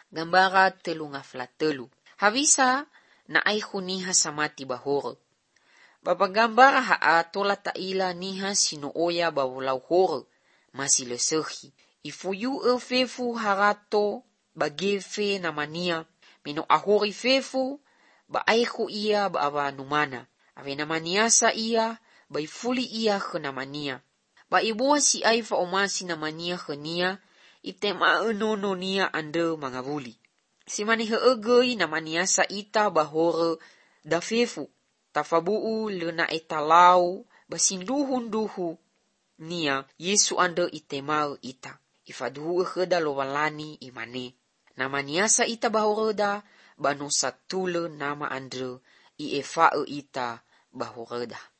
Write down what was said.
Gambara 33. Havisa na ay huniha sa mati bahor. Babagambara haa tola taila niha sinuoya bawalaw hor. Masilesehi. Ifuyu fefu harato bagefe namania. Mino ahori fefu ba aihu iya ba abanumana. Ave namaniasa iya ba ifuli iya kenamania. Ba ibuwa si aifa omasi namania kenia. Itema enono nia ande mangabuli. Si manihe egei namaniasa ita bahore da fefu. Tafabuu lena etalau basinduhunduhu nia Yesu ande itemau ita. Ifaduhu heda lowalani imane. Namaniasa ita bahoreda banu satule nama ande iefa'e ita bahoreda.